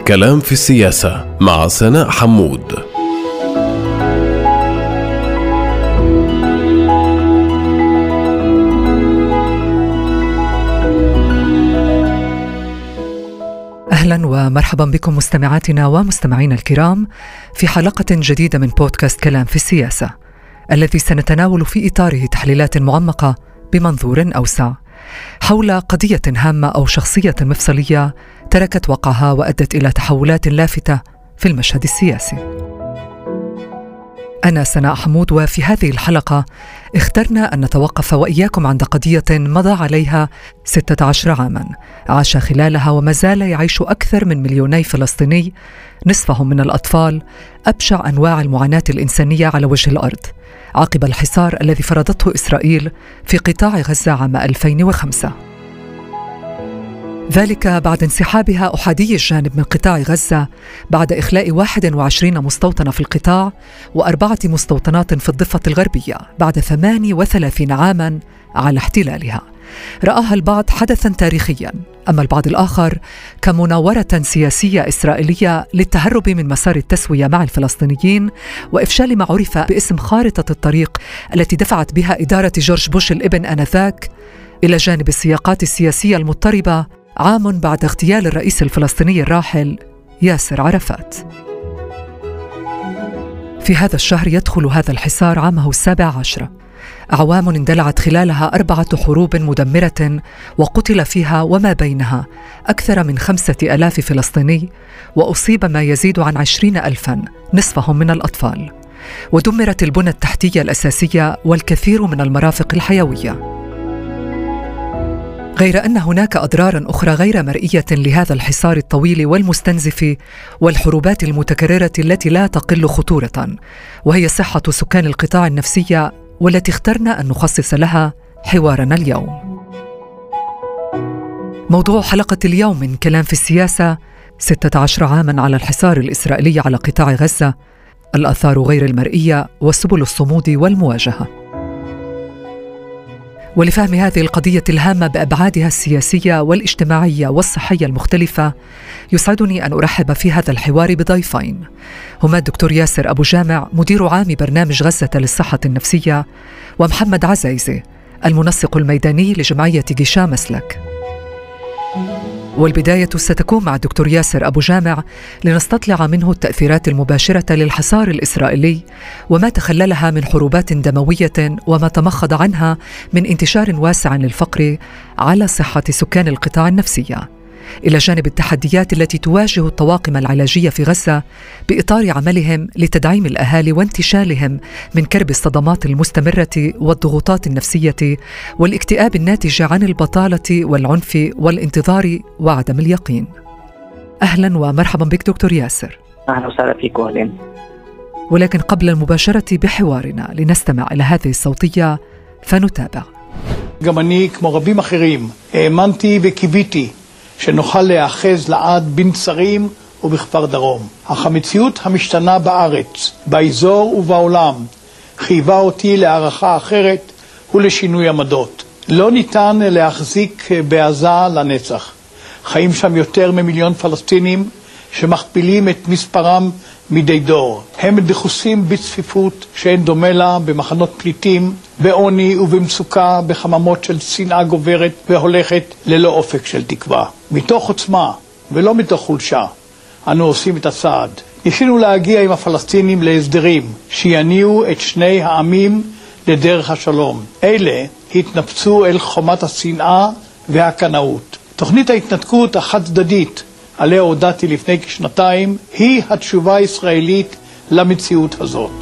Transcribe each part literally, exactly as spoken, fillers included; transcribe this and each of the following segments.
كلام في السياسة مع سناء حمود. أهلا ومرحبا بكم مستمعاتنا ومستمعينا الكرام في حلقة جديدة من بودكاست كلام في السياسة، الذي سنتناول في إطاره تحليلات معمقة بمنظور أوسع حول قضية هامة أو شخصية مفصلية تركت وقعها وأدت إلى تحولات لافتة في المشهد السياسي. أنا سناء حمود، وفي هذه الحلقة اخترنا أن نتوقف وإياكم عند قضية مضى عليها ستة عشر عاماً عاش خلالها وما زال يعيش أكثر من مليوني فلسطيني، نصفهم من الأطفال، أبشع أنواع المعاناة الإنسانية على وجه الأرض عقب الحصار الذي فرضته إسرائيل في قطاع غزة عام ألفين وخمسة. ذلك بعد انسحابها أحادي الجانب من قطاع غزة بعد إخلاء واحد وعشرين مستوطنة في القطاع وأربعة مستوطنات في الضفة الغربية بعد ثمان وثلاثين عاماً على احتلالها. رآها البعض حدثاً تاريخياً، أما البعض الآخر كمناورة سياسية إسرائيلية للتهرب من مسار التسوية مع الفلسطينيين وإفشال ما عرف باسم خارطة الطريق التي دفعت بها إدارة جورج بوش الابن آنذاك، إلى جانب السياقات السياسية المضطربة عام بعد اغتيال الرئيس الفلسطيني الراحل ياسر عرفات. في هذا الشهر يدخل هذا الحصار عامه السابع عشر، أعوام اندلعت خلالها أربعة حروب مدمرة وقتل فيها وما بينها أكثر من خمسة ألاف فلسطيني، وأصيب ما يزيد عن عشرين ألفاً نصفهم من الأطفال، ودمرت البنى التحتية الأساسية والكثير من المرافق الحيوية. غير أن هناك أضرار أخرى غير مرئية لهذا الحصار الطويل والمستنزف والحروبات المتكررة التي لا تقل خطورة، وهي صحة سكان القطاع النفسية، والتي اخترنا أن نخصص لها حوارنا اليوم. موضوع حلقة اليوم من كلام في السياسة: ستة عشر عاماً على الحصار الإسرائيلي على قطاع غزة، الآثار غير المرئية وسبل الصمود والمواجهة. ولفهم هذه القضية الهامة بأبعادها السياسية والاجتماعية والصحية المختلفة، يسعدني أن أرحب في هذا الحوار بضيفين، هما الدكتور ياسر أبو جامع مدير عام برنامج غزة للصحة النفسية، ومحمد عزايزي المنسق الميداني لجمعية جيشا مسلك. والبداية ستكون مع الدكتور ياسر أبو جامع لنستطلع منه التأثيرات المباشرة للحصار الإسرائيلي وما تخللها من حروبات دموية وما تمخض عنها من انتشار واسع للفقر على صحة سكان القطاع النفسية، إلى جانب التحديات التي تواجه الطواقم العلاجية في غزة بإطار عملهم لتدعيم الأهالي وانتشالهم من كرب الصدمات المستمرة والضغوطات النفسية والاكتئاب الناتج عن البطالة والعنف والانتظار وعدم اليقين. أهلا ومرحبا بك دكتور ياسر. أهلا وسهلا فيك وأهلين. ولكن قبل المباشرة بحوارنا لنستمع إلى هذه الصوتية فنتابع. גם אני, כמו רבים אחרים, האמנתי וקיוויתי שנוכל להאחז לעד בנצרים ובכפר דרום. אך המציאות המשתנה בארץ, באזור ובעולם, חייבה אותי להערכה אחרת ולשינוי עמדות. לא ניתן להחזיק בעזה לנצח. חיים שם יותר ממיליון פלסטינים שמכפילים את מספרם מדי דור. הם דחוסים בצפיפות שאין דומה לה במחנות פליטים, בעוני ובמצוקה, בחממות של שנאה גוברת והולכת ללא אופק של תקווה. מתוך עוצמה ולא מתוך חולשה אנו עושים את הצעד. ניסינו להגיע עם הפלסטינים להסדרים שיניעו את שני העמים לדרך השלום. אלה התנפצו אל חומת השנאה והקנאות. תוכנית ההתנתקות החד צדדית עליה הודעתי לפני כשנתיים היא התשובה הישראלית למציאות הזאת.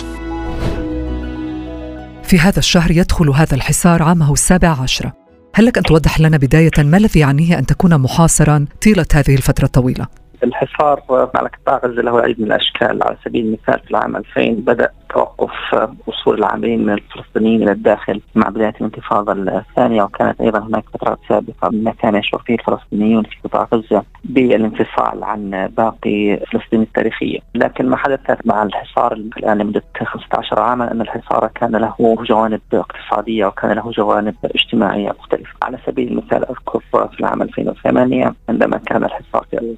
في هذا الشهر يدخل هذا الحصار عامه السابع عشر. هل لك أن توضح لنا بداية ما الذي يعنيه أن تكون محاصرا طيلة هذه الفترة الطويلة؟ الحصار على قطاع غزة له العديد من الأشكال. على سبيل المثال في العام ألفين بدأ توقف وصول العاملين من الفلسطينيين إلى الداخل مع بداية الانتفاضة الثانية، وكانت أيضا هناك فترات سابقة ما كان يشعر فيه الفلسطينيون في قطاع غزة بالانفصال عن باقي فلسطين التاريخية. لكن ما حدث مع الحصار الآن لمدة خمسة عشر عاما أن الحصار كان له جوانب اقتصادية وكان له جوانب اجتماعية مختلفة. على سبيل المثال أذكر في العام ألفين وثمانية عندما كان الحصار في سنتين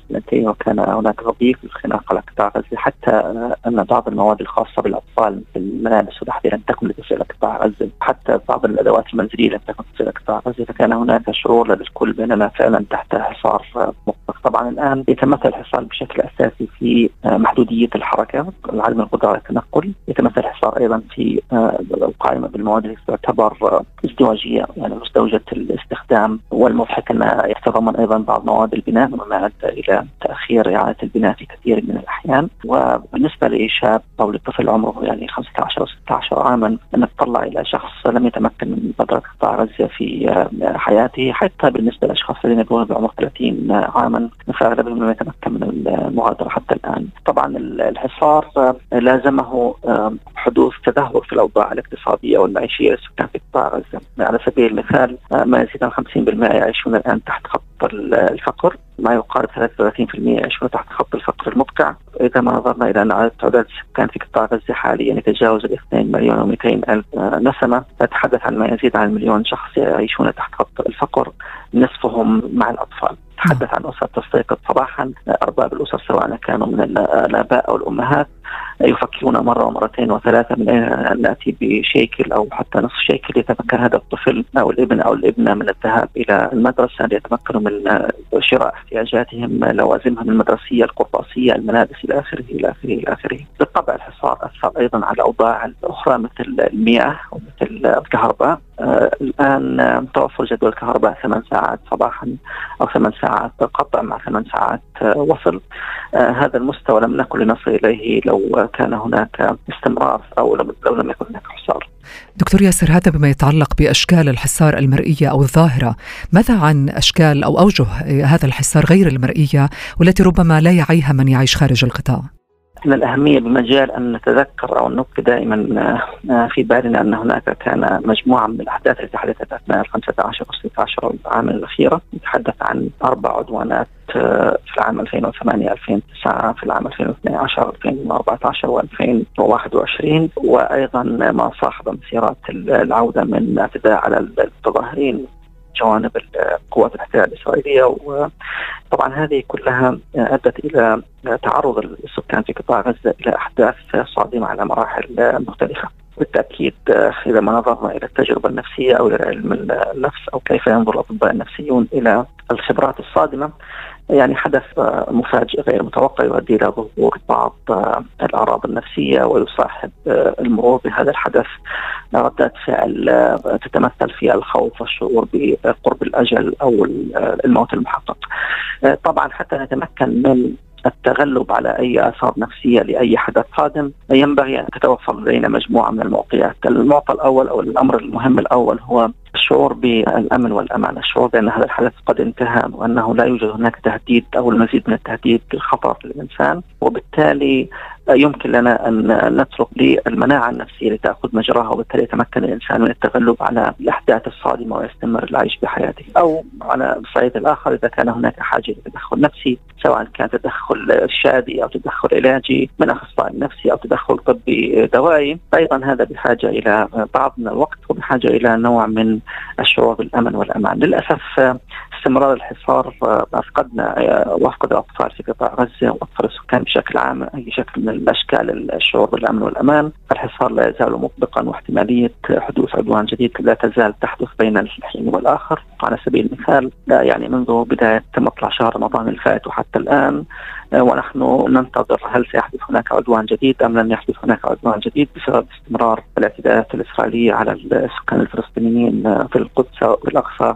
الفلسطيني، وكان هناك ضيق للخناق على قطاع غزة، حتى أن بعض المواد الخاصة بالأطفال في الملابس والأحذية لم تكن لتصل إلى قطاع غزة، حتى بعض الأدوات المنزلية لم تكن تصل إلى قطاع غزة، فكان هناك شعور لدى الكل بأننا فعلا تحت حصار مطلق. طبعا الآن يتمثل الحصار بشكل أساسي في محدودية الحركة، عدم القدرة على التنقل، يتمثل الحصار أيضا في القائمة بالمواد التي تعتبر ازدواجية، يعني مزدوجة الاستخدام، والمضحك أنها يتضمن أيضا بعض مواد البناء مما أدى إلى تأخير إعادة البناء في كثير من الأحيان. وبالنسبة لشاب أو لطفل عمره يعني خمسة عشر أو ستة عشر عاما، أن نطلع إلى شخص لم يتمكن من بدرة قطاع غزة في حياته، حتى بالنسبة للأشخاص الذين يبلغون بعمر ثلاثين عاما فأغلبهم لم يتمكن من المغادرة حتى الآن. طبعا الحصار لازمه حدوث تدهور في الأوضاع الاقتصادية والمعيشية للسكان في قطاع غزة. على سبيل المثال ما يزيد عن خمسين بالمئة يعيشون الآن تحت خط الفقر، ما يقارب ثلاثة وثلاثين بالمئة يعيشون تحت خط الفقر المدقع. إذا ما نظرنا إلى أن عدد تعداد السكان في قطاع غزة حاليا يتجاوز الاثنين مليون ومئتين ألف نسمة، نتحدث عن ما يزيد عن مليون شخص يعيشون تحت خط الفقر، نصفهم مع الأطفال. تحدث عن أسر تستيقظ صباحا، أرباب الأسر سواء كانوا من الآباء أو الأمهات يفكرون مرة ومرتين وثلاثة من أن نأتي بشيكل أو حتى نصف شيكل يتمكن هذا الطفل أو الابن أو الابنة من الذهاب إلى المدرسة ليتمكنوا من شراء احتياجاتهم، لوازمهم المدرسية، القرطاسية، الملابس إلى آخره إلى آخره إلى آخره. بالطبع الحصار أثر أيضا على الأوضاع الأخرى مثل المياه ومثل الكهرباء. آه الآن توفر جدول الكهرباء ثمان ساعات صباحا أو ثمان ساعات قطع مع ثمان ساعات آه وصل. آه هذا المستوى لم نكن لنصل إليه لو كان هناك استمرار أو لو لم يكن هناك حصار. دكتور ياسر، هذا بما يتعلق بأشكال الحصار المرئية أو الظاهرة، ماذا عن أشكال أو أوجه هذا الحصار غير المرئية والتي ربما لا يعيها من يعيش خارج القطاع؟ من الأهمية بمجال أن نتذكر أو نبقي دائما في بالنا أن هناك كان مجموعة من الأحداث التي حدثت أثناء الخمسة عشر والستة عشر عام الأخيرة. نتحدث عن أربع عدوانات في العام ألفين وثمانية ألفين وتسعة، في العام ألفين واثني عشر ألفين وأربعة عشر وألفين وواحد وعشرين، وأيضا ما صاحب مسيرات العودة من اعتداء على المتظاهرين جوانب القوات الاحتلال الإسرائيلية. وطبعا هذه كلها أدت إلى تعرض السكان في قطاع غزة إلى أحداث صادمة على مراحل مختلفة. بالتأكيد إذا ما نظرنا إلى التجربة النفسية أو إلى علم النفس أو كيف ينظر الأطباء النفسيون إلى الخبرات الصادمة، يعني حدث مفاجئ غير متوقع يؤدي إلى ظهور بعض الأعراض النفسية، ويصاحب المرور بهذا الحدث ردات فعل تتمثل في الخوف والشعور بقرب الأجل أو الموت المحقق. طبعا حتى نتمكن من التغلب على أي آثار نفسية لأي حدث قادم ينبغي أن تتوفر لدينا مجموعة من المعطيات. المعطى الأول أو الأمر المهم الأول هو الشعور بالأمن والأمان، الشعور بأن هذا الحدث قد انتهى وأنه لا يوجد هناك تهديد أو المزيد من التهديد للخطر للإنسان، وبالتالي يمكن لنا أن نترك للمناعة النفسية لتأخذ مجراها، وبالتالي يتمكن الإنسان من التغلب على الأحداث الصادمة ويستمر العيش بحياته. أو على الصعيد الآخر إذا كان هناك حاجة لتدخل نفسي، سواء كان تدخل شادي أو تدخل علاجي من أخصائي نفسي أو تدخل طبي دوائي، أيضا هذا بحاجة إلى بعض من الوقت وبحاجة إلى نوع من الشعور بالأمن والأمان. للأسف استمرار الحصار أفقدنا وأفقد الأطفال في قطاع غزة وأطفال السكان بشكل عام أي شكل من الأشكال الشعور بالأمن والأمان. الحصار لا يزال مطبقا، واحتمالية حدوث عدوان جديد لا تزال تحدث بين الحين والآخر. على سبيل المثال يعني منذ بداية مطلع شهر رمضان الفائت وحتى الآن ونحن ننتظر هل سيحدث هناك عدوان جديد أم لن يحدث هناك عدوان جديد بسبب استمرار الاعتداءات الإسرائيلية على السكان الفلسطينيين في القدس وفي الأقصى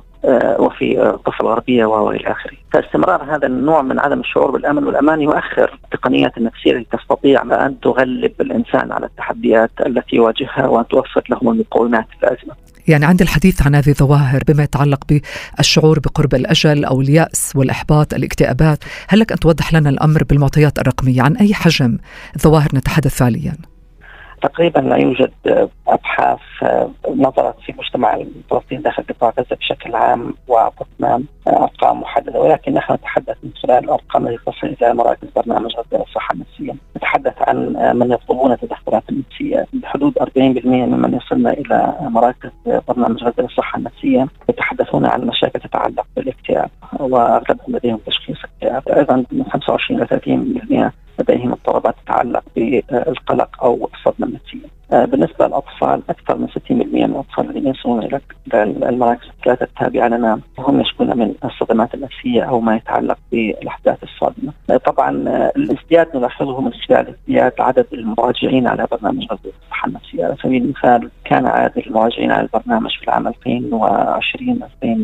وفي الضفة الغربية وإلى آخره. فاستمرار هذا النوع من عدم الشعور بالأمن والأمان يؤخر التقنيات النفسية التي تستطيع أن تغلب الإنسان على التحديات التي يواجهها وأن توفر لهم المقومات اللازمة. يعني عند الحديث عن هذه الظواهر بما يتعلق بالشعور بقرب الأجل أو اليأس والإحباط الاكتئابات، هل لك أن توضح لنا الأمر بالمعطيات الرقمية عن أي حجم الظواهر نتحدث فعليا؟ تقريبا لا يوجد أبحاث نظرت في المجتمع الفلسطيني داخل قطاع غزة بشكل عام وأعطتنا أرقام محددة، ولكن نحن نتحدث من خلال الأرقام التي تصل إلى مراكز برنامج غزة للصحة النفسية. نتحدث عن من يطلبون التدخلات النفسية بحدود أربعين بالمئة ممن يصلنا إلى مراكز برنامج غزة للصحة النفسية يتحدثون عن مشاكل تتعلق بالاكتئاب، وأغلبهم لديهم تشخيص اكتئاب. أيضا من خمسة وعشرين إلى ثلاثين بالمئة لديهم اضطرابات تتعلق بالقلق أو الصدمة النفسية. بالنسبة للأطفال أكثر من ستين بالمئة من الأطفال الذين يصلون إلى المراكز الثلاثة التابعة لنا هم يشكون من الصدمات النفسية أو ما يتعلق بالأحداث الصادمة. طبعا الازدياد نلاحظه من خلال ازدياد عدد المراجعين على برنامج غزة للصحة النفسية. على سبيل المثال كان عدد المراجعين على البرنامج في العام ألفين وعشرين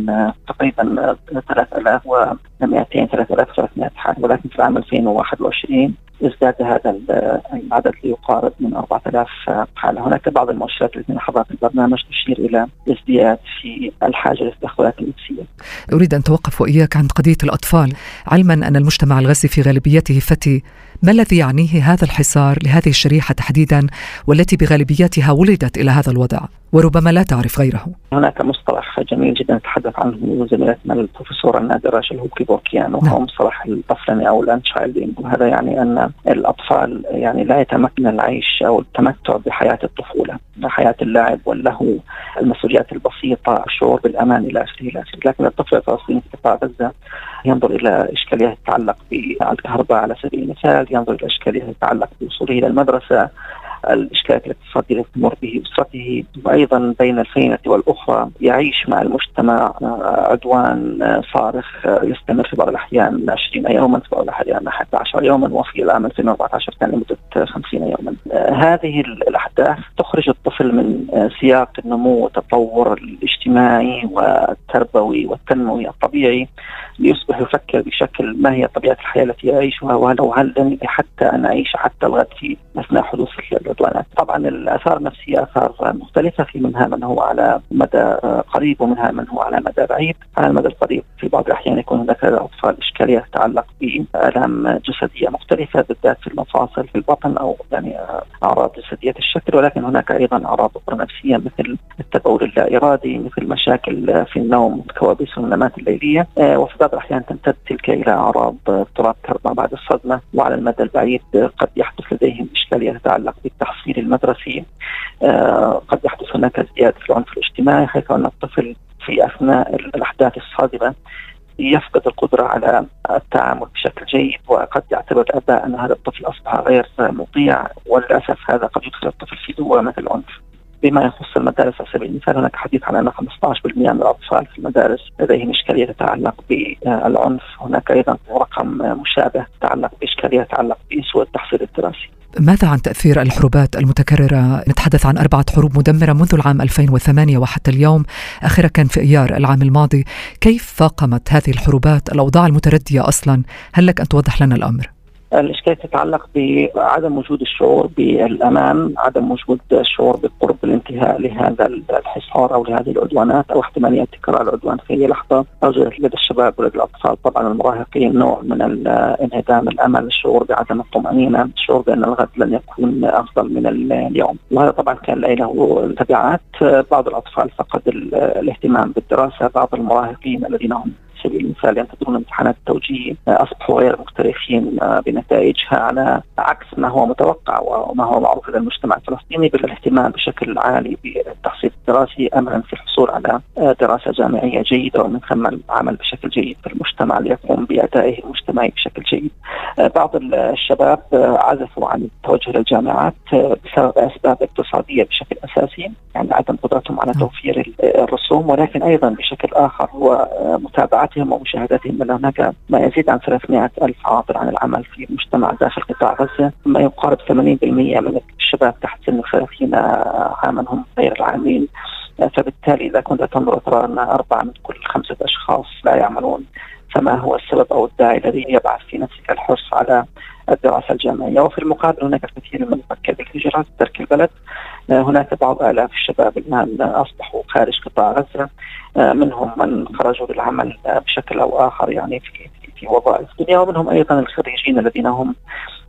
تقريبا ثلاثة آلاف ومئتين ثلاثة آلاف وثلاثمئة حالة، ولكن في العام ألفين وواحد وعشرين ازداد هذا العدد ليقارب من أربعة آلاف حالة. هناك بعض المؤشرات التي لاحظها في البرنامج تشير إلى ازدياد في الحاجة للتدخلات النفسية. أريد أن توقف وإياك عند قضية الأطفال، علما أن المجتمع الغزي في غالبيته فتي. ما الذي يعنيه هذا الحصار لهذه الشريحة تحديدا والتي بغالبيتها ولدت إلى هذا الوضع وربما لا تعرف غيره؟ هناك مصطلح جميل جدا نتحدث عنه زميلتنا البروفيسورة نادرة شلهوب-كيبوركيان، وهو مصطلح الطفلنة أو الأنشايلدينج. وهذا يعني أن الأطفال يعني لا يتمكن العيش أو التمتع بحياة الطفولة، حياة اللعب واللهو، المسؤوليات البسيطة، الشعور بالأمان إلى آخره إلى آخره. لكن الطفل الفلسطيني في قطاع غزة ينظر إلى إشكاليات تتعلق بالكهرباء على سبيل المثال، ينظر إلى إشكاليات تتعلق بوصوله إلى المدرسة، الإشكالات الاقتصادية التي تمر به أسرته، وأيضا بين الفينة والأخرى يعيش مع المجتمع عدوان صارخ يستمر في بعض الأحيان عشرين يوما، في بعض الأحيان أحد عشر يوما، وفي العام ألفين وأربعة عشر كان لمدة خمسين يوما. هذه الأحداث تخرج الطفل من سياق النمو والتطور الاجتماعي والتربوي والتنموي الطبيعي ليصبح يفكر بشكل ما هي طبيعة الحياة التي يعيشها، ولو هل لن حتى أن أعيش حتى الغد في أثناء حدوث العدوانات. طبعا الآثار النفسية آثار مختلفة، في منها من هو على مدى قريب ومنها من هو على مدى بعيد. على المدى القريب في بعض الأحيان يكون هناك أطفال إشكالية تتعلق بآلام جسدية مختلفة بالذات في المفاصل في البطن أو يعني أعراض جسدية الشكل، ولكن هناك أيضا أعراض أخرى نفسية مثل التبول اللا إرادي، مثل مشاكل في النوم، كوابيس والنومات الليلية، وفي بعض الأحيان تمتد تلك إلى أعراض اضطراب كهرباء بعد الصدمة. وعلى المدى البعيد قد يحدث لديهم إشكالية تتعلق بالتحصيل المدرسي، آه قد يحدث هناك ازدياد في العنف الاجتماعي، حيث أن الطفل في أثناء الأحداث الصادمة يفقد القدرة على التعامل بشكل جيد، وقد يعتبر الآباء أن هذا الطفل أصبح غير مطيع، وللأسف هذا قد يدخل الطفل في دوامة العنف. بما يخص المدارس على سبيل المثال هناك حديث عن أن خمسة عشر بالمئة من الأطفال في المدارس لديهم إشكالية تتعلق بالعنف. هناك أيضا رقم مشابه تتعلق بإشكالية تتعلق بسوء التحصيل الدراسي. ماذا عن تأثير الحروبات المتكررة؟ نتحدث عن أربعة حروب مدمرة منذ العام ألفين وثمانية وحتى اليوم، آخرها كان في أيار العام الماضي. كيف فاقمت هذه الحروبات الأوضاع المتردية أصلا؟ هل لك أن توضح لنا الأمر؟ الإشكالية تتعلق بعدم وجود الشعور بالأمان، عدم وجود الشعور بالقرب الانتهاء لهذا الحصار أو لهذه العدوانات أو احتمالية تكرار العدوان في أي لحظة. أوجدت لدى الشباب ولدى الأطفال طبعا المراهقين نوع من انعدام الأمل، الشعور بعدم الطمأنينة، الشعور بأن الغد لن يكون أفضل من اليوم. وهذا طبعا كان له تبعات. بعض الأطفال فقد الاهتمام بالدراسة، بعض المراهقين الذين هم سبيل المثال ينتظرون امتحانات التوجيه أصبحوا غير مكترثين بنتائجها، على عكس ما هو متوقع وما هو معروف لدى المجتمع الفلسطيني بالاهتمام بشكل عالي بالتحصيل الدراسي أملا في الحصول على دراسة جامعية جيدة، ومن ثم العمل بشكل جيد في المجتمع ليقوم بأدائه المجتمعي بشكل جيد. بعض الشباب عزفوا عن التوجه للجامعات بسبب أسباب اقتصادية بشكل أساسي، يعني عدم قدرتهم على توفير الرسوم، ولكن أيضا بشكل آخر هو متابعة ومشاهداتهم أن هناك ما يزيد عن ثلاثمئة ألف عاطل عن العمل في المجتمع داخل قطاع غزة، ما يقارب ثمانين بالمئة من الشباب تحت سن ثلاثين عاما هم غير العاملين. فبالتالي إذا كنت تنظر ترى أن أربعة من كل خمسة أشخاص لا يعملون، فما هو السبب أو الداعي الذي يبعث في نفسك الحرص على الدراسة الجامعية؟ وفي المقابل هناك الكثير من يفكر بالهجرة ترك البلد. هناك بعض آلاف الشباب الآن أصبحوا خارج قطاع غزة، منهم من خرجوا للعمل بشكل أو آخر يعني في في وظائف دنيا، ومنهم أيضا الخريجين الذين هم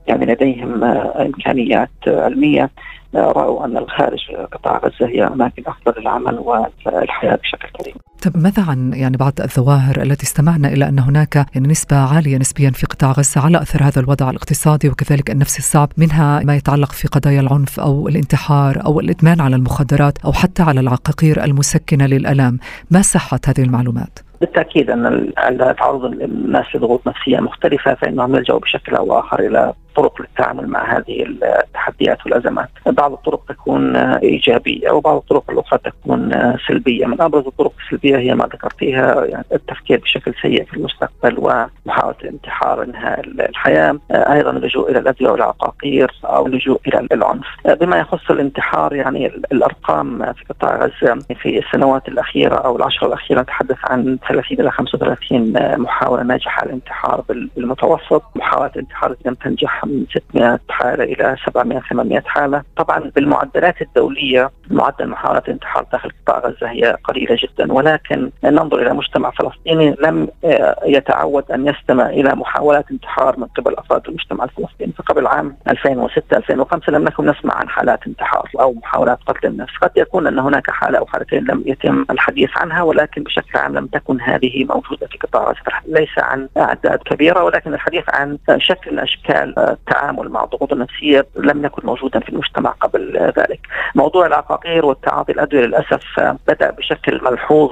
يعني لديهم إمكانيات علمية رأوا أن الخارج قطاع غزة هي أماكن أفضل للعمل والحياة بشكل كريم. طب ماذا عن يعني بعض الظواهر التي استمعنا إلى أن هناك يعني نسبة عالية نسبيا في قطاع غزة على أثر هذا الوضع الاقتصادي وكذلك النفسي الصعب، منها ما يتعلق في قضايا العنف أو الانتحار أو الإدمان على المخدرات أو حتى على العقاقير المسكنة للألام، ما صحة هذه المعلومات؟ بالتأكيد أن تعرض الناس لضغوط نفسية مختلفة فإنهم يلجأوا بشكل أو آخر إلى طرق للتعامل مع هذه التحديات والأزمات. بعض الطرق تكون إيجابية وبعض الطرق الأخرى تكون سلبية. من أبرز الطرق السلبية هي ما ذكرتيها، يعني التفكير بشكل سيء في المستقبل ومحاولة الانتحار إنهاء الحياة، أيضا اللجوء إلى الأدوية والعقاقير أو اللجوء إلى العنف. بما يخص الانتحار، يعني الأرقام في قطاع غزة في السنوات الأخيرة أو العشر الأخيرة نتحدث عن ثلاثين إلى خمسة وثلاثين محاولة ناجحة للانتحار بالمتوسط. محاولة الانتحار لم تنجح من ستمائة حالة إلى سبعمائة ثمانمائة حالة. طبعا بالمعدلات الدولية معدل محاولات الانتحار داخل قطاع غزة هي قليلة جدا، ولكن ننظر إلى مجتمع فلسطيني لم يتعود أن يستمع إلى محاولات انتحار من قبل أفراد المجتمع الفلسطيني. فقبل عام ألفين وستة ألفين وخمسة لم نكن نسمع عن حالات انتحار أو محاولات قتل النفس. قد يكون أن هناك حالة أو حالتين لم يتم الحديث عنها، ولكن بشكل عام لم تكن هذه موجودة في قطاع غزة. ليس عن أعداد كبيرة، ولكن الحديث عن شكل من أشكال التعامل مع الضغوط النفسية لم يكن موجودا في المجتمع قبل ذلك. موضوع العقاقير والتعاطي الأدوية للأسف بدأ بشكل ملحوظ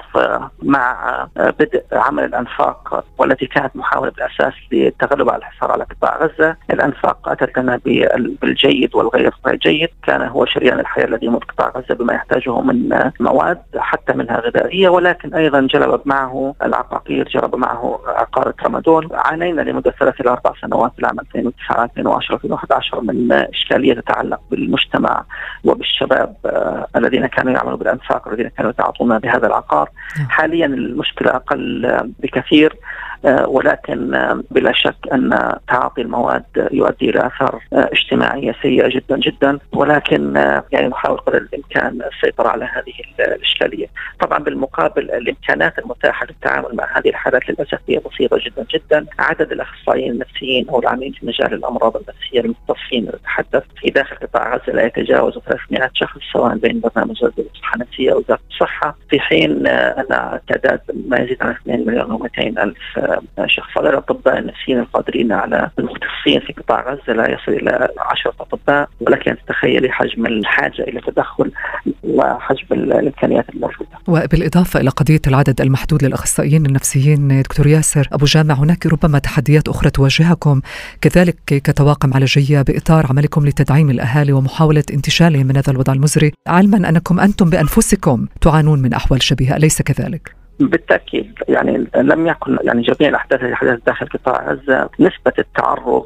مع بدء عمل الأنفاق، والتي كانت محاولة بالأساس للتغلب على الحصار على قطاع غزة. الأنفاق أتت لنا بالجيد والغير جيد، كان هو شريان الحياة الذي يمر قطاع غزة بما يحتاجه من مواد حتى منها غذائية، ولكن أيضا جلب معه العقاقير، جلب معه عقار ترامادول. عانينا لمدة ثلاث إلى أربع سنوات في العام ألفين وتسعة ألفين وعشرة ألفين وأحد عشر من إشكالية تتعلق بالمجتمع وبالشباب آه الذين كانوا يعملوا بالأنفاق والذين كانوا يتعاطون بهذا العقار. حاليا المشكلة أقل بكثير، آه ولكن آه بلا شك أن تعاطي المواد يؤدي إلى آثار آه اجتماعية سيئة جدا جدا، ولكن آه يعني نحاول قدر الإمكان السيطرة على هذه الإشكالية. طبعا بالمقابل الإمكانات المتاحة للتعامل مع هذه الحالات للأسف هي بسيطة جدا جدا. عدد الأخصائيين النفسيين أو العاملين في مجال الأمراض النفسية المختصين نتحدث في داخل قطاع غزة لا يتجاوز ثلاثمائة شخص، سواء بين برنامج الصحة النفسية أو وزارة الصحة، في حين أن تعداد ما يزيد عن اثنين مليون ومئتين ألف شخص. الأطباء النفسيين القادرين على المختصين في قطاع غزة لا يصل إلى عشرة أطباء، ولكن تخيلي حجم الحاجة إلى التدخل وحجم الإمكانيات الموجودة. وبالإضافة إلى قضية العدد المحدود للأخصائيين النفسيين، دكتور ياسر أبو جامع، هناك ربما تحديات أخرى تواجهكم كذلك كطواقم علاجية بإطار عملكم لتدعيم الأهالي ومحاولة انتشالهم من هذا الوضع المزري، علما أنكم أنتم بأنفسكم تعانون من أحوال شبيهة، أليس كذلك؟ بالتأكيد، يعني لم يكن يعني جميع الأحداث التي حدثت داخل قطاع غزة نسبة التعرض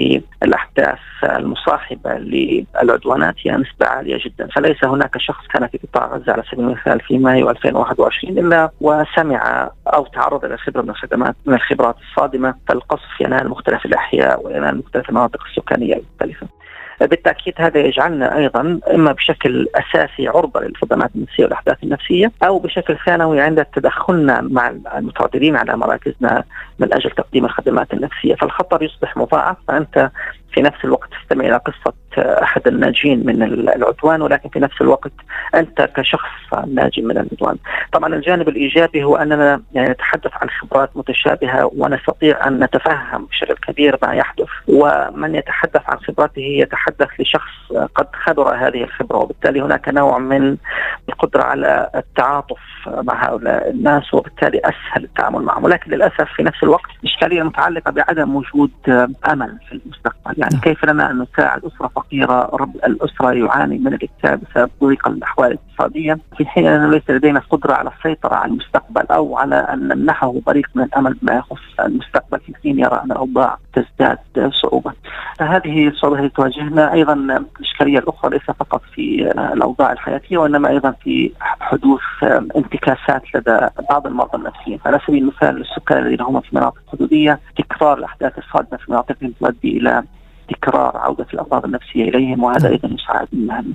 للأحداث المصاحبة للعدوانات هي نسبة عالية جدا. فليس هناك شخص كان في قطاع غزة على سبيل المثال في مايو ألفين وواحد وعشرين إلا وسمع أو تعرض إلى خبرة من الخدمات من الخبرات الصادمة. فالقصف ينال مختلف الأحياء وينال مختلف المناطق السكانية المختلفة. بالتأكيد هذا يجعلنا أيضا إما بشكل أساسي عرضة للصدمات النفسية والأحداث النفسية، أو بشكل ثانوي عند تدخلنا مع المتواجدين على مراكزنا من أجل تقديم الخدمات النفسية. فالخطر يصبح مضاعف، فأنت في نفس الوقت تستمع إلى قصة أحد الناجين من العدوان، ولكن في نفس الوقت أنت كشخص ناجي من العدوان. طبعا الجانب الإيجابي هو أننا يعني نتحدث عن خبرات متشابهة ونستطيع أن نتفهم بشكل كبير ما يحدث، ومن يتحدث عن خبرته يتحدث لشخص قد خبر هذه الخبرة، وبالتالي هناك نوع من القدرة على التعاطف مع هؤلاء الناس، وبالتالي أسهل التعامل معهم. ولكن للأسف في نفس الوقت إشكالية متعلقة بعدم وجود أمل في المستقبل. يعني كيف لنا أن نساعد أسرة فقيرة، رب الأسرة يعاني من الاكتئاب بسبب ضيق الأحوال الاقتصادية، في حين أنه ليس لدينا قدرة على السيطرة على المستقبل أو على أن نمنحه بريق من الأمل بما يخص المستقبل، في حين يرى أن الأوضاع تزداد صعوبة. هذه الصعوبة التي تواجهنا. أيضا الإشكالية الأخرى ليس فقط في الأوضاع الحياتية، وإنما أيضا في حدوث انتكاسات لدى بعض المرضى النفسيين. على سبيل المثال السكان الذين هم في مناطق حدودية، تكرار الأحداث الصادمة في مناطقهم تؤدي إلى تكرار عودة الأمراض النفسية إليهم، وهذا أيضا يساعد من هذا.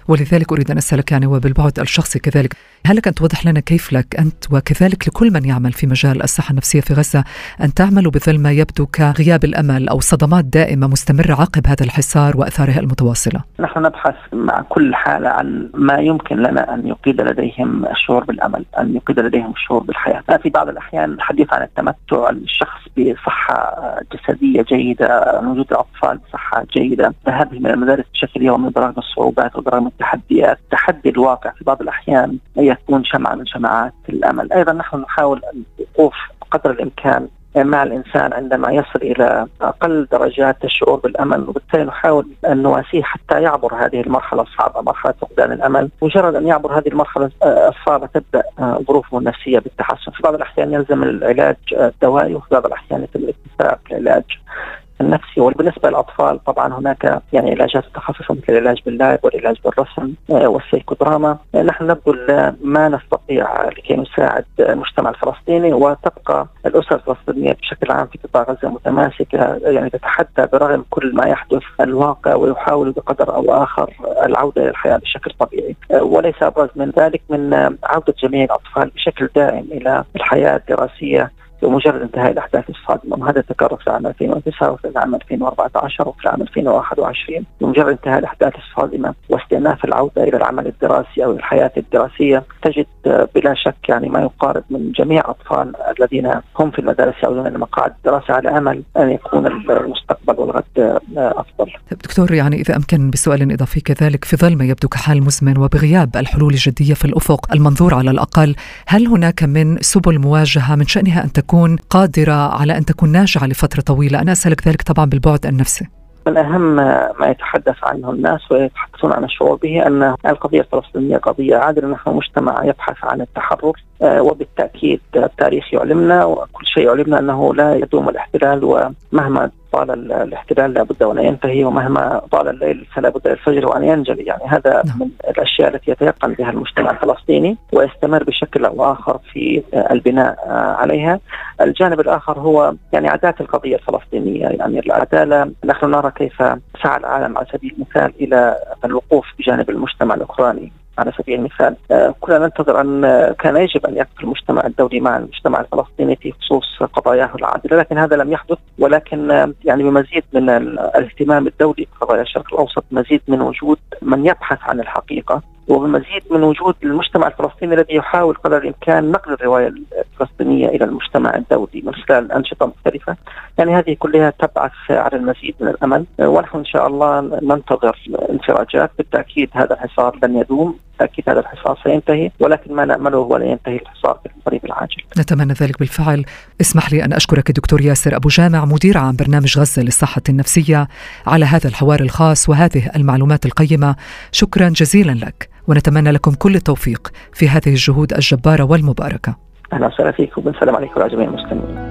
ولذلك أريد أن أسألك يعني وبالبعد الشخصي كذلك، هل لك أن توضح لنا كيف لك أنت وكذلك لكل من يعمل في مجال الصحة النفسية في غزة أن تعملوا بظل ما يبدو كغياب الأمل أو صدمات دائمة مستمرة عقب هذا الحصار وأثاره المتواصلة؟ نحن نبحث مع كل حالة عن ما يمكن لنا أن يقيد لديهم الشعور بالأمل، أن يقيد لديهم الشعور بالحياة. في بعض الأحيان الحديث عن التمتع، الشخص بصحة جسدية جيدة، وجود الأطفال بصحة جيدة، ذهابهم من المدارس بشكل يومي برغم الصعوبات وبرغم التحديات، تحدي الواقع في بعض الأحيان يكون شمعة من شمعات الأمل. أيضا نحن نحاول الوقوف قدر الإمكان مع الإنسان عندما يصل إلى أقل درجات الشعور بالأمل، وبالتالي نحاول أن نواسيه حتى يعبر هذه المرحلة الصعبة، مرحلة فقدان الأمل. مجرد أن يعبر هذه المرحلة الصعبة تبدأ ظروفه النفسية بالتحسن. في بعض الأحيان يلزم العلاج الدوائي، وفي بعض الأحيان يتم الاكتفاء بالعلاج النفسي. وبالنسبة للأطفال طبعا هناك يعني علاجات متخصصة مثل العلاج باللعب والعلاج بالرسم والسيكودراما. نحن نبذل ما نستطيع لكي نساعد المجتمع الفلسطيني، وتبقى الأسر الفلسطينية بشكل عام في قطاع غزة متماسكة، يعني تتحدى برغم كل ما يحدث الواقع، ويحاول بقدر أو آخر العودة إلى الحياة بشكل طبيعي. وليس أبرز من ذلك من عودة جميع الأطفال بشكل دائم إلى الحياة الدراسية بمجرد انتهاء الأحداث الصادمة. وهذا تكرر في عام ألفين وتسعة وفي العام ألفين وأربعة عشر وفي العام ألفين وواحد وعشرين. بمجرد انتهاء الأحداث الصادمة واستئناف العودة إلى العمل الدراسي أو الحياة الدراسية، تجد بلا شك يعني ما يقارب من جميع أطفال الذين هم في المدارس أو من مقاعد الدراسة على أمل أن يكون المستقبل والغد أفضل. دكتور، يعني إذا أمكن بسؤال إضافي كذلك، في ظل ما يبدو كحال مزمن وبغياب الحلول الجدية في الأفق المنظور على الأقل، هل هناك من سبل مواجهة من شأنها أن تكون قادرة على أن تكون ناجعة لفترة طويلة؟ أنا أسألك ذلك طبعا بالبعد النفسي. من أهم ما يتحدث عنه الناس ويتحدثون عن الشعور به أن القضية الفلسطينية قضية عادلة. نحن مجتمع يبحث عن التحرر، وبالتأكيد التاريخ يعلمنا وكل شيء يعلمنا أنه لا يدوم الاحتلال، ومهما طال الاحتلال لابد وأن ينتهي، ومهما طال الليل فلا بد الفجر وأن ينجلي. يعني هذا من الأشياء التي يتيقن بها المجتمع الفلسطيني ويستمر بشكل أو آخر في البناء عليها. الجانب الآخر هو يعني عدالة القضية الفلسطينية، يعني العدالة. نحن نرى كيف سعى العالم على سبيل المثال إلى الوقوف بجانب المجتمع الأوكراني. على سبيل المثال كنا ننتظر أن كان يجب أن يقف المجتمع الدولي مع المجتمع الفلسطيني في خصوص قضاياه العادلة، لكن هذا لم يحدث. ولكن يعني بمزيد من الاهتمام الدولي بقضايا الشرق الأوسط، مزيد من وجود من يبحث عن الحقيقة، وبمزيد من وجود المجتمع الفلسطيني الذي يحاول قدر الإمكان نقل الرواية الفلسطينية إلى المجتمع الدولي من خلال أنشطة مختلفة. يعني هذه كلها تبعث على المزيد من الأمل، ونحن إن شاء الله ننتظر انفراجات. بالتأكيد هذا الحصار لن يدوم، بالتأكيد هذا الحصار سينتهي، ولكن ما نأمله هو لا ينتهي الحصار في القريب العاجل. نتمنى ذلك بالفعل. اسمح لي أن أشكرك الدكتور ياسر أبو جامع، مدير عام برنامج غزة للصحة النفسية، على هذا الحوار الخاص وهذه المعلومات القيمة. شكرا جزيلا لك، ونتمنى لكم كل التوفيق في هذه الجهود الجبارة والمباركة. أهلا وسهلا فيكم، والسلام عليكم وعلى جميع المستمعين.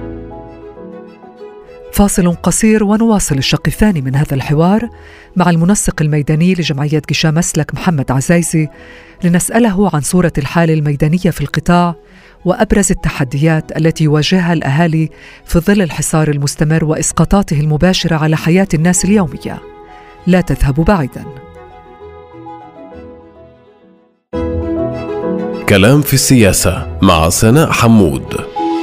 فاصل قصير ونواصل الشق الثاني من هذا الحوار مع المنسق الميداني لجمعية جيشا مسلك محمد عزايزي، لنسأله عن صورة الحال الميدانية في القطاع وأبرز التحديات التي يواجهها الأهالي في ظل الحصار المستمر وإسقاطاته المباشرة على حياة الناس اليومية. لا تذهبوا بعيداً. كلام في السياسة مع سناء حمود.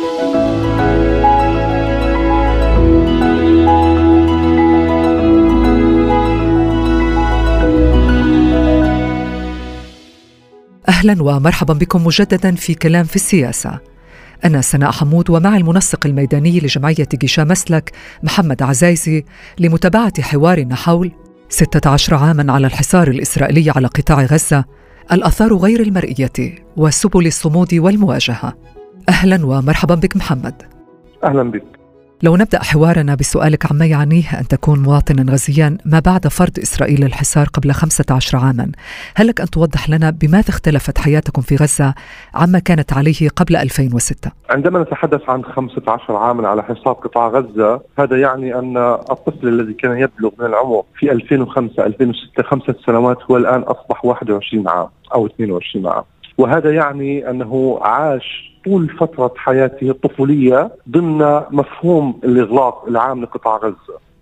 أهلا ومرحبا بكم مجددا في كلام في السياسة. أنا سناء حمود، ومع المنسق الميداني لجمعية جيشا مسلك محمد عزايزي لمتابعة حوارنا حول ستة عشر عاما على الحصار الإسرائيلي على قطاع غزة، الآثار غير المرئية وسبل الصمود والمواجهة. أهلا ومرحبا بك محمد. أهلا بك. لو نبدأ حوارنا بسؤالك عما يعنيه أن تكون مواطنا غزيا ما بعد فرض إسرائيل الحصار قبل خمسة عشر عاما، هل لك أن توضح لنا بماذا اختلفت حياتكم في غزة عما كانت عليه قبل ألفين وستة؟ عندما نتحدث عن خمسة عشر عاما على حصار قطاع غزة، هذا يعني أن الطفل الذي كان يبلغ من العمر في ألفين وخمسة ألفين وستة خمسة سنوات هو الآن أصبح واحد وعشرين عام أو اثنين وعشرين عام، وهذا يعني أنه عاش طول فترة حياته الطفولية ضمن مفهوم الإغلاق العام لقطاع غزة.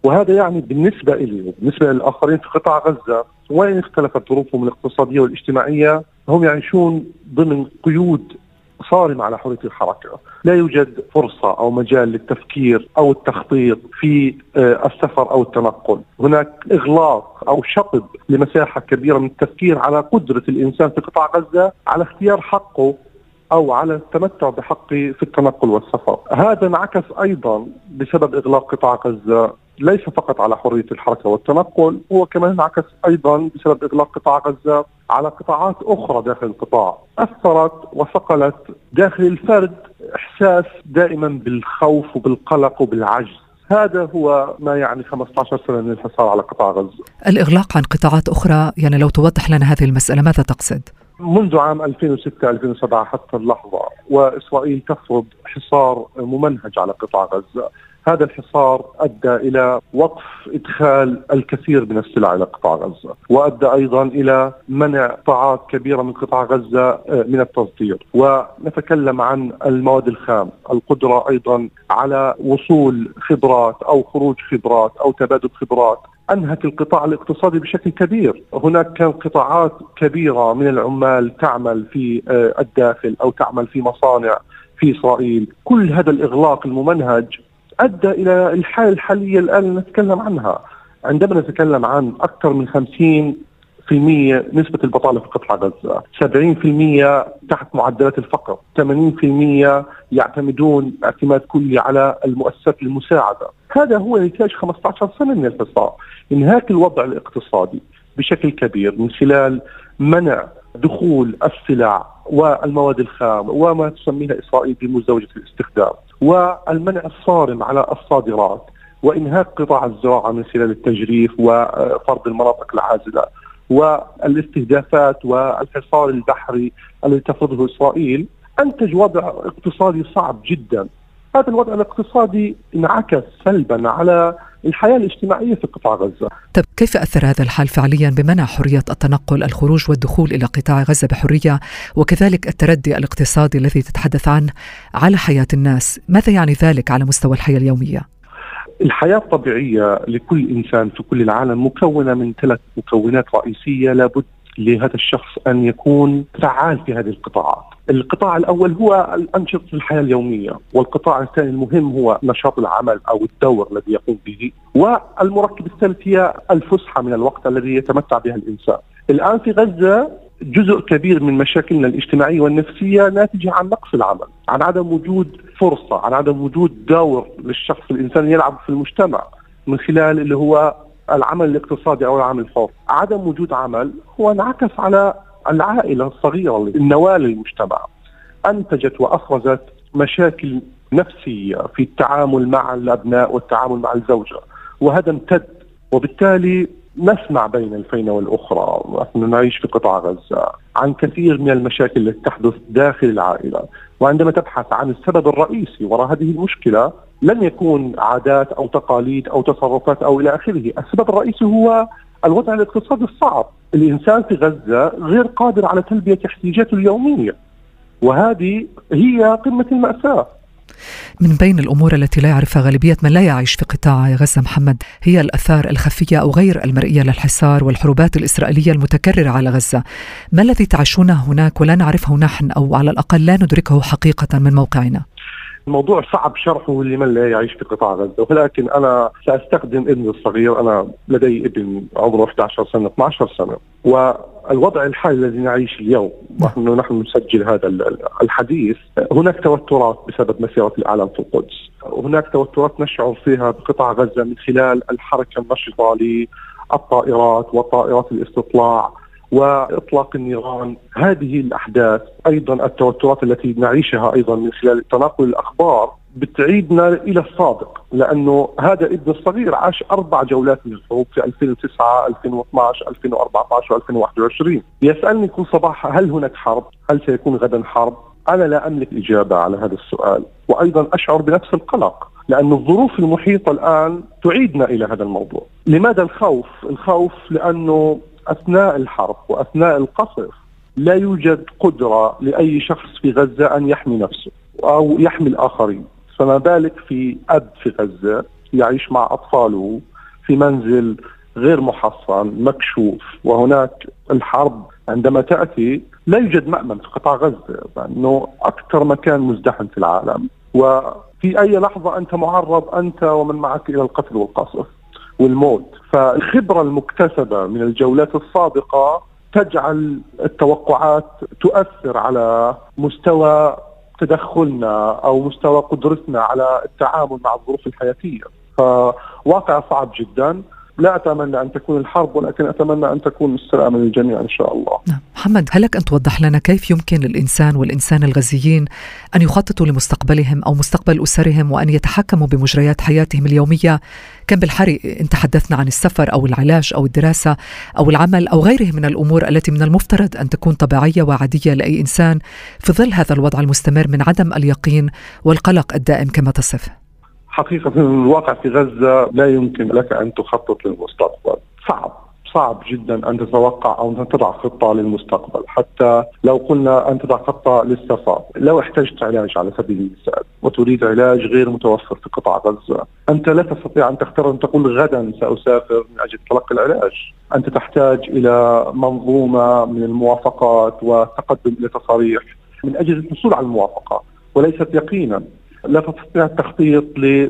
وهذا يعني بالنسبة لي وبالنسبة للآخرين في قطاع غزة وإن اختلفت ظروفهم الاقتصادية والاجتماعية هم يعيشون ضمن قيود صارمة على حرية الحركة. لا يوجد فرصة أو مجال للتفكير أو التخطيط في السفر أو التنقل. هناك إغلاق أو شطب لمساحة كبيرة من التفكير على قدرة الإنسان في قطاع غزة على اختيار حقه أو على التمتع بحقه في التنقل والسفر. هذا انعكس أيضا بسبب إغلاق قطاع غزة ليس فقط على حرية الحركة والتنقل، هو كمان انعكس أيضا بسبب إغلاق قطاع غزة على قطاعات أخرى داخل القطاع، أثرت وصقلت داخل الفرد إحساس دائما بالخوف وبالقلق وبالعجز. هذا هو ما يعني خمسة عشر سنة من الحصار على قطاع غزة. الإغلاق عن قطاعات أخرى، يعني لو توضح لنا هذه المسألة ماذا تقصد؟ منذ عام ألفين وستة ألفين وسبعة حتى اللحظة وإسرائيل تفرض حصار ممنهج على قطاع غزة. هذا الحصار أدى إلى وقف إدخال الكثير من السلع إلى قطاع غزة، وأدى أيضا إلى منع قطاعات كبيرة من قطاع غزة من التصدير. ونتكلم عن المواد الخام، القدرة أيضا على وصول خبرات أو خروج خبرات أو تبادل خبرات. أنهك القطاع الاقتصادي بشكل كبير. هناك كان قطاعات كبيرة من العمال تعمل في الداخل أو تعمل في مصانع في إسرائيل. كل هذا الإغلاق الممنهج أدى إلى الحالة الحالية الآن نتكلم عنها. عندما نتكلم عن أكثر من خمسين بالمئة نسبة البطالة في قطاع غزة، سبعين بالمئة تحت معدلات الفقر، ثمانين بالمئة يعتمدون اعتماد كلي على المؤسسات المساعدة. هذا هو نتاج خمسة عشر سنة من الحصار. انهاك الوضع الاقتصادي بشكل كبير من خلال منع دخول السلع والمواد الخام وما تسميها إسرائيل بمزدوجة الاستخدام، والمنع الصارم على الصادرات، وإنهاك قطاع الزراعة من خلال التجريف وفرض المناطق العازلة، والاستهدافات والحصار البحري الذي تفرضه إسرائيل، أنتج وضع اقتصادي صعب جدا. هذا الوضع الاقتصادي انعكس سلبا على الحياة الاجتماعية في قطاع غزة. طيب كيف أثر هذا الحال فعليا بمنع حرية التنقل، الخروج والدخول إلى قطاع غزة بحرية، وكذلك التردي الاقتصادي الذي تتحدث عنه على حياة الناس؟ ماذا يعني ذلك على مستوى الحياة اليومية؟ الحياة الطبيعية لكل إنسان في كل العالم مكونة من ثلاث مكونات رئيسية لابد لهذا الشخص أن يكون فعال في هذه القطاعات. القطاع الأول هو الأنشطة في الحياة اليومية، والقطاع الثاني المهم هو نشاط العمل أو الدور الذي يقوم به، والمركب الثالث هي الفسحة من الوقت الذي يتمتع بها الإنسان. الآن في غزة جزء كبير من مشاكلنا الاجتماعية والنفسية ناتجة عن نقص العمل، عن عدم وجود فرصة، عن عدم وجود دور للشخص الإنسان يلعب في المجتمع من خلال اللي هو العمل الاقتصادي أو العمل الحر. عدم وجود عمل هو انعكس على العائلة الصغيرة، النواة للمجتمع، أنتجت وأفرزت مشاكل نفسية في التعامل مع الأبناء والتعامل مع الزوجة، وهذا امتد، وبالتالي نسمع بين الفينة والأخرى. نحن نعيش في قطاع غزة عن كثير من المشاكل التي تحدث داخل العائلة، وعندما تبحث عن السبب الرئيسي وراء هذه المشكلة لن يكون عادات أو تقاليد أو تصرفات أو إلى آخره. السبب الرئيسي هو الوضع الاقتصادي الصعب. الإنسان في غزة غير قادر على تلبية احتياجاته اليومية، وهذه هي قمة المأساة. من بين الأمور التي لا يعرفها غالبية من لا يعيش في قطاع غزة محمد هي الآثار الخفية أو غير المرئية للحصار والحروبات الإسرائيلية المتكررة على غزة. ما الذي تعيشونه هناك ولا نعرفه نحن، أو على الأقل لا ندركه حقيقة من موقعنا؟ الموضوع صعب شرحه لمن لا يعيش في قطاع غزة، ولكن أنا سأستخدم ابني الصغير. أنا لدي ابن عمره إحدى عشرة سنة اثنتي عشرة سنة، والوضع الحالي الذي نعيش اليوم نحن نحن نسجل هذا الحديث، هناك توترات بسبب مسيرة الإعلام في القدس، هناك توترات نشعر فيها بقطاع غزة من خلال الحركة النشطة للطائرات وطائرات الاستطلاع وإطلاق النيران. هذه الأحداث أيضا التوترات التي نعيشها أيضا من خلال تناقل الأخبار بتعيدنا إلى السابق، لأنه هذا ابن الصغير عاش أربع جولات من الحروب في ألفين وتسعة ألفين واثني عشر ألفين وأربعة عشر وألفين وواحد وعشرين. يسألني كل صباح هل هناك حرب؟ هل سيكون غدا حرب؟ أنا لا أملك إجابة على هذا السؤال، وأيضا أشعر بنفس القلق لأن الظروف المحيطة الآن تعيدنا إلى هذا الموضوع. لماذا الخوف؟ الخوف لأنه أثناء الحرب وأثناء القصف لا يوجد قدرة لأي شخص في غزة أن يحمي نفسه أو يحمي الآخرين، فما بالك في أب في غزة يعيش مع أطفاله في منزل غير محصن مكشوف، وهناك الحرب عندما تأتي لا يوجد مأمن في قطاع غزة، لأنه أكثر مكان مزدحم في العالم، وفي أي لحظة أنت معرض أنت ومن معك إلى القتل والقصف والموت. فالخبرة المكتسبة من الجولات السابقة تجعل التوقعات تؤثر على مستوى تدخلنا أو مستوى قدرتنا على التعامل مع الظروف الحياتية. فواقع صعب جدا. لا أتمنى أن تكون الحرب، ولكن أتمنى أن تكون السلام للجميع إن شاء الله. نعم. محمد، هل لك أن توضح لنا كيف يمكن للإنسان والإنسان الغزيين أن يخططوا لمستقبلهم أو مستقبل أسرهم وأن يتحكموا بمجريات حياتهم اليومية؟ كم بالحري إن تحدثنا عن السفر أو العلاج أو الدراسة أو العمل أو غيره من الأمور التي من المفترض أن تكون طبيعية وعادية لأي إنسان في ظل هذا الوضع المستمر من عدم اليقين والقلق الدائم كما تصف؟ حقيقة الواقع في غزة لا يمكن لك أن تخطط للمستقبل. صعب صعب جدا أن تتوقع أو أن تضع خطة للمستقبل. حتى لو قلنا أن تضع خطة للسفر، لو احتجت علاج على سبيل المثال وتريد علاج غير متوفر في قطاع غزة، أنت لا تستطيع أن تختار أن تقول غدا سأسافر من أجل تلقي العلاج. أنت تحتاج إلى منظومة من الموافقات والتقدم إلى تصاريح من أجل الحصول على الموافقة، وليست يقينا. لا تستطيع التخطيط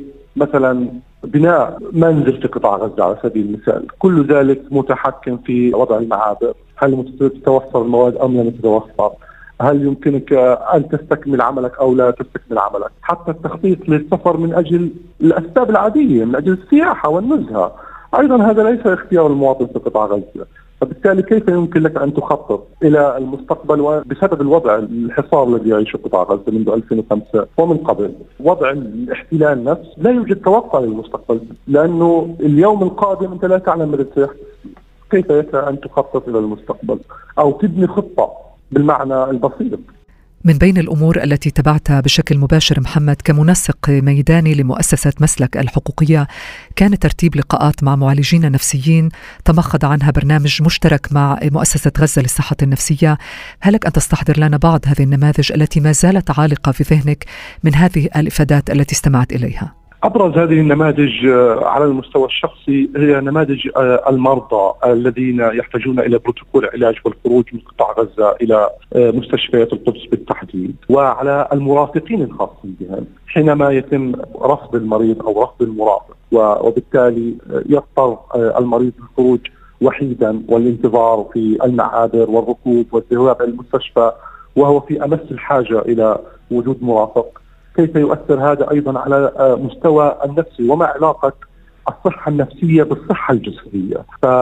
لمثلا بناء منزل في قطاع غزة على سبيل المثال. كل ذلك متحكم في وضع المعابر. هل تتوفر المواد أم لا تتوفر؟ هل يمكنك أن تستكمل عملك أو لا تستكمل عملك؟ حتى التخطيط للسفر من أجل الأسباب العادية، من أجل السياحة والنزهة، أيضا هذا ليس اختيار المواطن في قطاع غزة. فبالتالي كيف يمكن لك أن تخطط إلى المستقبل وبسبب الوضع الحصار الذي يعيشه قطاع غزة منذ ألفين وخمسة ومن قبل وضع الاحتلال نفسه، لا يوجد توقع للمستقبل، لأنه اليوم القادم أنت لا تعلم ماذا سيحدث. كيف لك أن تخطط إلى المستقبل أو تبني خطة بالمعنى البسيط؟ من بين الأمور التي تبعتها بشكل مباشر محمد كمنسق ميداني لمؤسسة مسلك الحقوقية كان ترتيب لقاءات مع معالجين نفسيين تمخض عنها برنامج مشترك مع مؤسسة غزة للصحة النفسية. هل لك أن تستحضر لنا بعض هذه النماذج التي ما زالت عالقة في ذهنك من هذه الإفادات التي استمعت إليها؟ أبرز هذه النماذج على المستوى الشخصي هي نماذج المرضى الذين يحتاجون إلى بروتوكول علاج والخروج من قطاع غزة إلى مستشفيات القدس بالتحديد، وعلى المرافقين الخاصين بهم حينما يتم رفض المريض أو رفض المرافق، وبالتالي يضطر المريض للخروج وحيدا والانتظار في المعابر والركوب والذهاب إلى المستشفى وهو في أمس الحاجة إلى وجود مرافق. كيف يؤثر هذا أيضا على مستوى النفسي، وما علاقة الصحة النفسية بالصحة الجسدية؟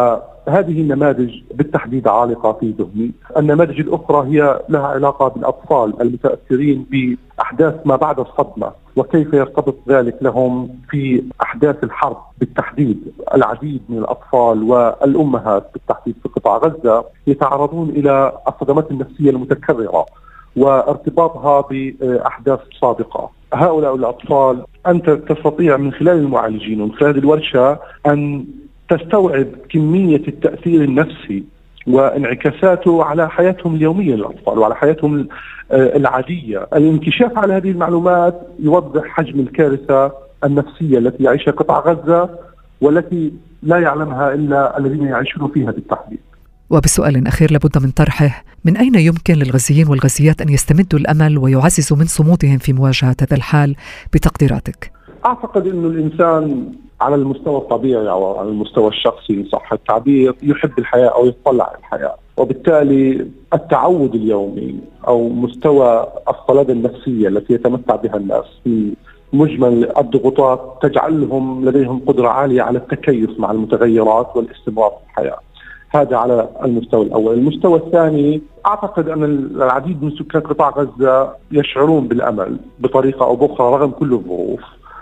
فهذه النماذج بالتحديد عالقة في ذهني. النماذج الأخرى هي لها علاقة بالأطفال المتأثرين بأحداث ما بعد الصدمة، وكيف يرتبط ذلك لهم في أحداث الحرب بالتحديد. العديد من الأطفال والأمهات بالتحديد في قطاع غزة يتعرضون إلى الصدمات النفسية المتكررة وارتباطها بأحداث سابقة. هؤلاء الأطفال أنت تستطيع من خلال المعالجين ومن خلال الورشة أن تستوعب كمية التأثير النفسي وانعكاساته على حياتهم اليومية للأطفال وعلى حياتهم العادية. الانكشاف على هذه المعلومات يوضح حجم الكارثة النفسية التي يعيشها قطاع غزة والتي لا يعلمها إلا الذين يعيشون فيها بالتحديد. وبسؤال أخير لابد من طرحه، من أين يمكن للغزيين والغزيات أن يستمدوا الأمل ويعززوا من صمودهم في مواجهة هذا الحال بتقديراتك؟ أعتقد أن الإنسان على المستوى الطبيعي أو على المستوى الشخصي صح التعبير يحب الحياة أو يطلع على الحياة، وبالتالي التعود اليومي أو مستوى الصلابة النفسية التي يتمتع بها الناس في مجمل الضغوطات تجعلهم لديهم قدرة عالية على التكيف مع المتغيرات والاستمرار في الحياة. هذا على المستوى الأول. المستوى الثاني، أعتقد أن العديد من سكان قطاع غزة يشعرون بالأمل بطريقة أو بأخرى رغم كل الظروف،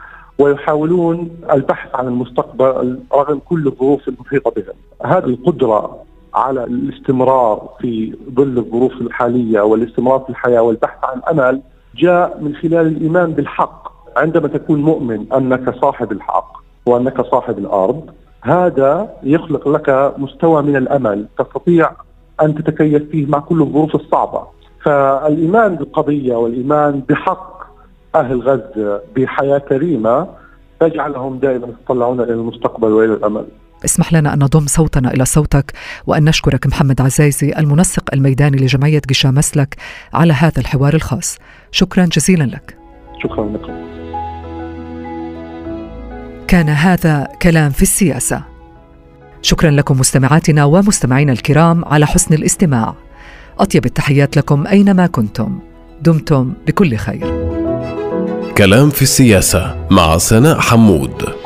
ويحاولون البحث عن المستقبل رغم كل الظروف المحيطة بهم. هذه القدرة على الاستمرار في ظل الظروف الحالية والاستمرار في الحياة والبحث عن أمل جاء من خلال الإيمان بالحق. عندما تكون مؤمن أنك صاحب الحق وأنك صاحب الأرض، هذا يخلق لك مستوى من الأمل تستطيع أن تتكيف فيه مع كل الظروف الصعبة. فالإيمان بالقضية والإيمان بحق أهل غزة بحياة كريمة تجعلهم دائما يتطلعون إلى المستقبل وإلى الأمل. اسمح لنا أن نضم صوتنا إلى صوتك وأن نشكرك محمد عزايزي المنسق الميداني لجمعية قشا مسلك على هذا الحوار الخاص. شكرا جزيلا لك. شكرا لكم. كان هذا كلام في السياسة. شكرا لكم مستمعاتنا ومستمعينا الكرام على حسن الاستماع. أطيب التحيات لكم أينما كنتم. دمتم بكل خير. كلام في السياسة مع سناء حمود.